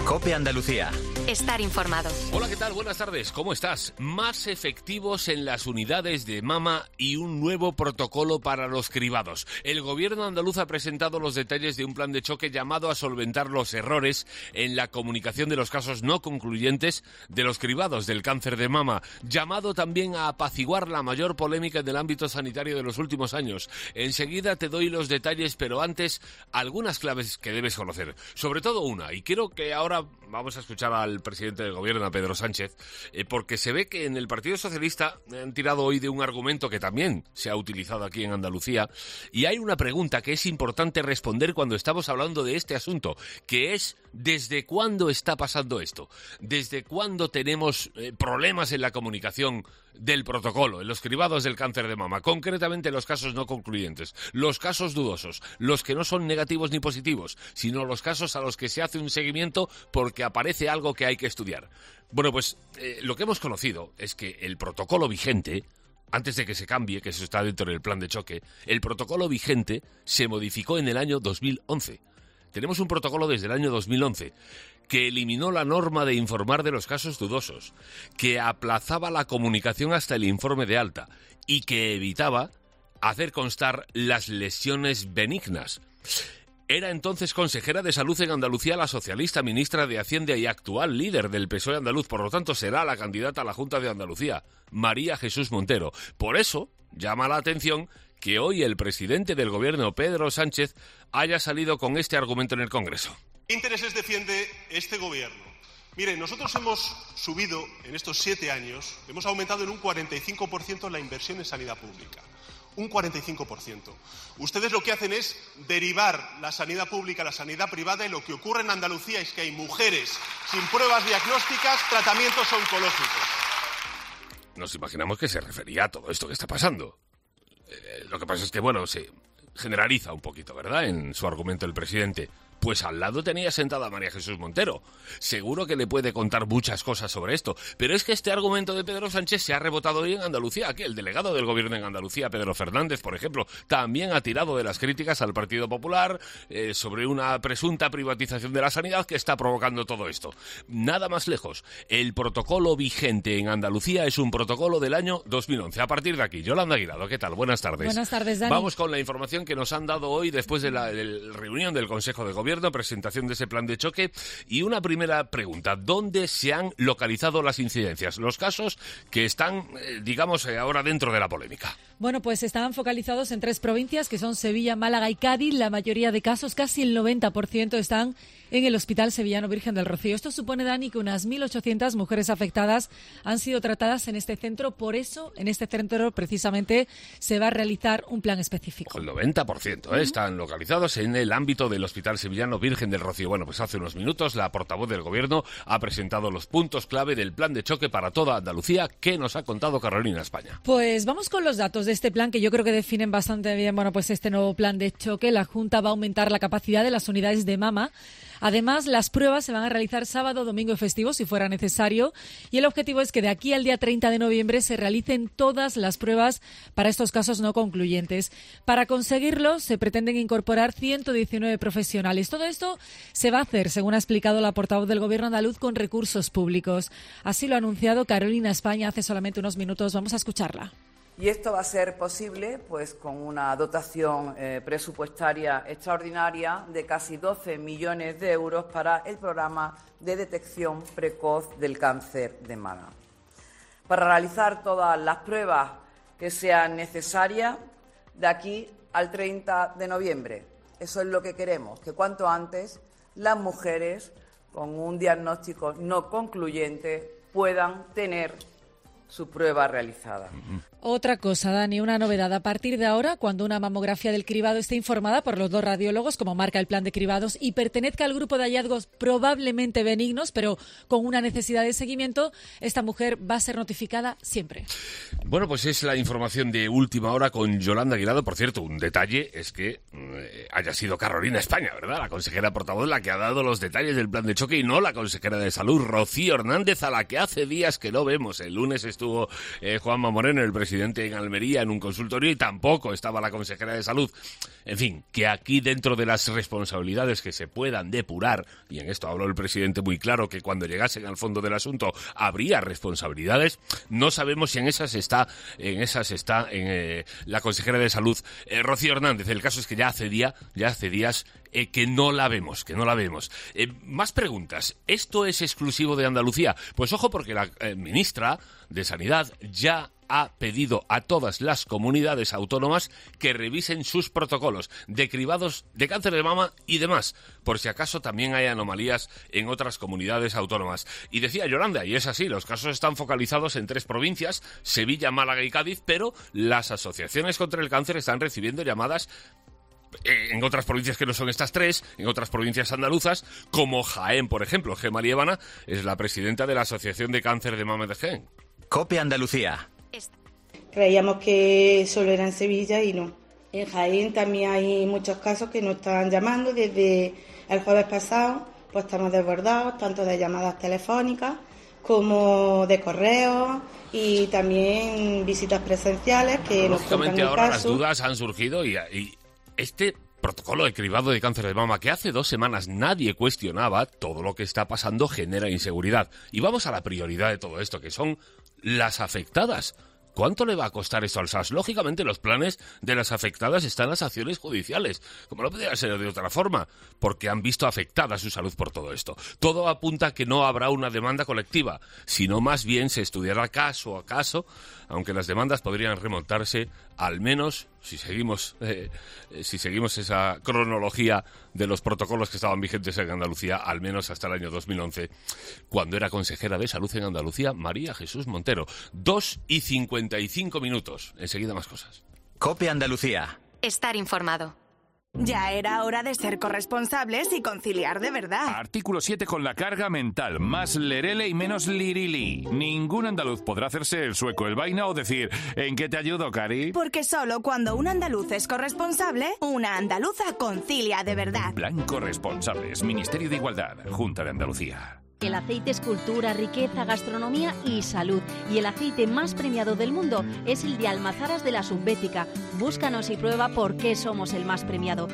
COPE Andalucía. Estar informado. Hola, ¿qué tal? Buenas tardes. ¿Cómo estás? Más efectivos en las unidades de mama y un nuevo protocolo para los cribados. El gobierno andaluz ha presentado los detalles de un plan de choque llamado a solventar los errores en la comunicación de los casos no concluyentes de los cribados del cáncer de mama, llamado también a apaciguar la mayor polémica en el ámbito sanitario de los últimos años. Enseguida te doy los detalles, pero antes algunas claves que debes conocer. Sobre todo una, y quiero que ahora vamos a escuchar al presidente del gobierno, a Pedro Sánchez, porque se ve que en el Partido Socialista han tirado hoy de un argumento que también se ha utilizado aquí en Andalucía, y hay una pregunta que es importante responder cuando estamos hablando de este asunto, que es ¿desde cuándo está pasando esto? ¿Desde cuándo tenemos problemas en la comunicación del protocolo, en los cribados del cáncer de mama? Concretamente los casos no concluyentes, los casos dudosos, los que no son negativos ni positivos, sino los casos a los que se hace un seguimiento porque aparece algo que hay que estudiar. Bueno, pues lo que hemos conocido es que el protocolo vigente, antes de que se cambie, que eso está dentro del plan de choque, el protocolo vigente se modificó en el año 2011. Tenemos un protocolo desde el año 2011 que eliminó la norma de informar de los casos dudosos, que aplazaba la comunicación hasta el informe de alta y que evitaba hacer constar las lesiones benignas. Era entonces consejera de Salud en Andalucía la socialista ministra de Hacienda y actual líder del PSOE andaluz, por lo tanto será la candidata a la Junta de Andalucía, María Jesús Montero. Por eso llama la atención que hoy el presidente del gobierno, Pedro Sánchez, haya salido con este argumento en el Congreso. ¿Qué intereses defiende este gobierno? Mire, nosotros hemos subido en estos 7 años, hemos aumentado en un 45% la inversión en sanidad pública. Un 45%. Ustedes lo que hacen es derivar la sanidad pública a la sanidad privada, y lo que ocurre en Andalucía es que hay mujeres sin pruebas diagnósticas, tratamientos oncológicos. Nos imaginamos que se refería a todo esto que está pasando. Lo que pasa es que, bueno, se generaliza un poquito, ¿verdad?, en su argumento el presidente. Pues al lado tenía sentada a María Jesús Montero. Seguro que le puede contar muchas cosas sobre esto. Pero es que este argumento de Pedro Sánchez se ha rebotado hoy en Andalucía. Aquí el delegado del gobierno en Andalucía, Pedro Fernández, por ejemplo, también ha tirado de las críticas al Partido Popular sobre una presunta privatización de la sanidad que está provocando todo esto. Nada más lejos. El protocolo vigente en Andalucía es un protocolo del año 2011. A partir de aquí, Yolanda Aguirado, ¿qué tal? Buenas tardes. Buenas tardes, Dani. Vamos con la información que nos han dado hoy después de la reunión del Consejo de Gobierno, presentación de ese plan de choque, y una primera pregunta: ¿dónde se han localizado las incidencias, los casos que están, digamos, ahora dentro de la polémica? Bueno, pues estaban focalizados en 3 provincias, que son Sevilla, Málaga y Cádiz. La mayoría de casos, casi el 90%, están en el Hospital Sevillano Virgen del Rocío. Esto supone, Dani, que unas 1.800 mujeres afectadas han sido tratadas en este centro. Por eso, en este centro, precisamente, se va a realizar un plan específico. El 90% están localizados en el ámbito del Hospital Sevillano Virgen del Rocío. Bueno, pues hace unos minutos la portavoz del Gobierno ha presentado los puntos clave del plan de choque para toda Andalucía. ¿Qué nos ha contado Carolina España? Pues vamos con los datos de este plan, que yo creo que definen bastante bien, bueno, pues este nuevo plan de choque. La Junta va a aumentar la capacidad de las unidades de mama. Además, las pruebas se van a realizar sábado, domingo y festivo, si fuera necesario. Y el objetivo es que de aquí al día 30 de noviembre se realicen todas las pruebas para estos casos no concluyentes. Para conseguirlo, se pretenden incorporar 119 profesionales. Todo esto se va a hacer, según ha explicado la portavoz del Gobierno andaluz, con recursos públicos. Así lo ha anunciado Carolina España hace solamente unos minutos. Vamos a escucharla. Y esto va a ser posible pues con una dotación presupuestaria extraordinaria de casi 12 millones de euros para el programa de detección precoz del cáncer de mama. Para realizar todas las pruebas que sean necesarias de aquí al 30 de noviembre. Eso es lo que queremos, que cuanto antes las mujeres con un diagnóstico no concluyente puedan tener su prueba realizada. Otra cosa, Dani, una novedad. A partir de ahora, cuando una mamografía del cribado esté informada por los 2 radiólogos, como marca el plan de cribados, y pertenezca al grupo de hallazgos probablemente benignos, pero con una necesidad de seguimiento, esta mujer va a ser notificada siempre. Bueno, pues es la información de última hora con Yolanda Aguirado. Por cierto, un detalle es que haya sido Carolina España, ¿verdad? La consejera portavoz la que ha dado los detalles del plan de choque y no la consejera de Salud, Rocío Hernández, a la que hace días que no vemos. El lunes estuvo Juanma Moreno, el presidente, en Almería en un consultorio y tampoco estaba la consejera de Salud. En fin, que aquí dentro de las responsabilidades que se puedan depurar, y en esto habló el presidente muy claro que cuando llegasen al fondo del asunto habría responsabilidades, no sabemos si en esas está la consejera de Salud, Rocío Hernández. El caso es que ya hace días que no la vemos. Más preguntas. ¿Esto es exclusivo de Andalucía? Pues ojo, porque la ministra de Sanidad ya ha pedido a todas las comunidades autónomas que revisen sus protocolos de cribados de cáncer de mama y demás, por si acaso también hay anomalías en otras comunidades autónomas. Y decía Yolanda, y es así, los casos están focalizados en 3 provincias, Sevilla, Málaga y Cádiz, pero las asociaciones contra el cáncer están recibiendo llamadas en otras provincias que no son estas 3, en otras provincias andaluzas, como Jaén, por ejemplo. Gemma Liébana es la presidenta de la Asociación de Cáncer de Mama de Jaén. COPE Andalucía. Creíamos que solo era en Sevilla y no. En Jaén también hay muchos casos que nos están llamando. Desde el jueves pasado pues estamos desbordados, tanto de llamadas telefónicas como de correos y también visitas presenciales que nos cuentan el caso. Ahora las dudas han surgido y este protocolo de cribado de cáncer de mama que hace 2 semanas nadie cuestionaba, todo lo que está pasando genera inseguridad. Y vamos a la prioridad de todo esto, que son las afectadas. ¿Cuánto le va a costar esto al SAS? Lógicamente los planes de las afectadas están en las acciones judiciales, como no podría ser de otra forma, porque han visto afectada su salud por todo esto. Todo apunta a que no habrá una demanda colectiva, sino más bien se estudiará caso a caso, aunque las demandas podrían remontarse al menos, si seguimos esa cronología de los protocolos que estaban vigentes en Andalucía, al menos hasta el año 2011, cuando era consejera de Salud en Andalucía, María Jesús Montero. 2:55. Enseguida más cosas. COPE Andalucía. Estar informado. Ya era hora de ser corresponsables y conciliar de verdad. Artículo 7 con la carga mental. Más lerele y menos lirili. Ningún andaluz podrá hacerse el sueco, el vaina o decir ¿en qué te ayudo, Cari? Porque solo cuando un andaluz es corresponsable, una andaluza concilia de verdad. Plan Corresponsables. Ministerio de Igualdad. Junta de Andalucía. El aceite es cultura, riqueza, gastronomía y salud. Y el aceite más premiado del mundo es el de Almazaras de la Subbética. Búscanos y prueba por qué somos el más premiado.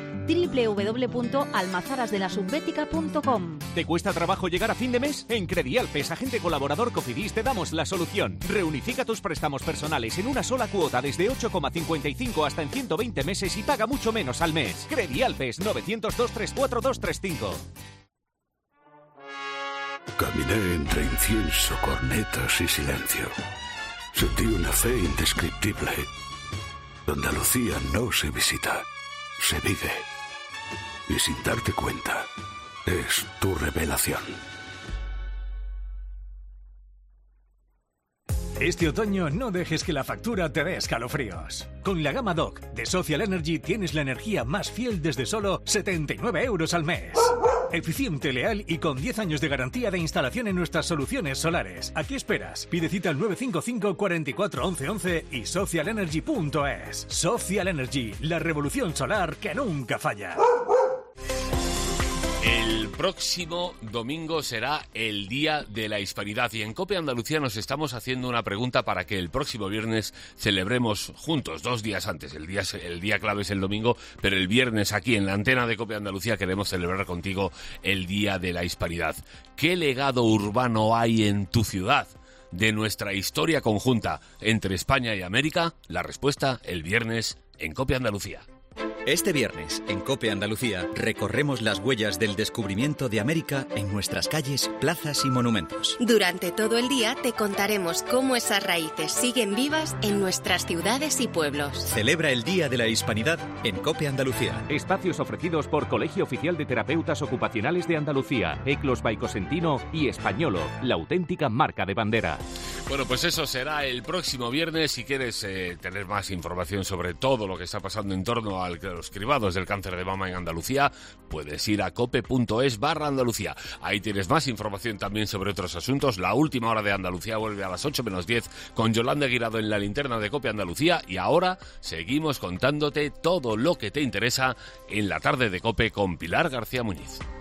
www.almazarasdelasubbética.com. ¿Te cuesta trabajo llegar a fin de mes? En Credialpes, agente colaborador Cofidis, te damos la solución. Reunifica tus préstamos personales en una sola cuota desde 8,55 hasta en 120 meses y paga mucho menos al mes. Credialpes, 900-234-235. Caminé entre incienso, cornetas y silencio. Sentí una fe indescriptible. Andalucía no se visita, se vive. Y sin darte cuenta, es tu revelación. Este otoño no dejes que la factura te dé escalofríos. Con la gama Dock de Social Energy tienes la energía más fiel desde solo 79 euros al mes. Eficiente, leal y con 10 años de garantía de instalación en nuestras soluciones solares. ¿A qué esperas? Pide cita al 955 44 11 11 y socialenergy.es. Social Energy, la revolución solar que nunca falla. El próximo domingo será el Día de la Hispanidad y en COPE Andalucía nos estamos haciendo una pregunta para que el próximo viernes celebremos juntos, 2 días antes. El día clave es el domingo, pero el viernes aquí en la antena de COPE Andalucía queremos celebrar contigo el Día de la Hispanidad. ¿Qué legado urbano hay en tu ciudad de nuestra historia conjunta entre España y América? La respuesta el viernes en COPE Andalucía. Este viernes, en COPE Andalucía, recorremos las huellas del descubrimiento de América en nuestras calles, plazas y monumentos. Durante todo el día te contaremos cómo esas raíces siguen vivas en nuestras ciudades y pueblos. Celebra el Día de la Hispanidad en COPE Andalucía. Espacios ofrecidos por Colegio Oficial de Terapeutas Ocupacionales de Andalucía, Eclos Baicosentino y Españolo, la auténtica marca de bandera. Bueno, pues eso será el próximo viernes. Si quieres tener más información sobre todo lo que está pasando en torno a los cribados del cáncer de mama en Andalucía, puedes ir a cope.es/Andalucía. Ahí tienes más información también sobre otros asuntos. La última hora de Andalucía vuelve a las 8 menos 10 con Yolanda Guirado en la linterna de Cope Andalucía. Y ahora seguimos contándote todo lo que te interesa en la tarde de Cope con Pilar García Muñiz.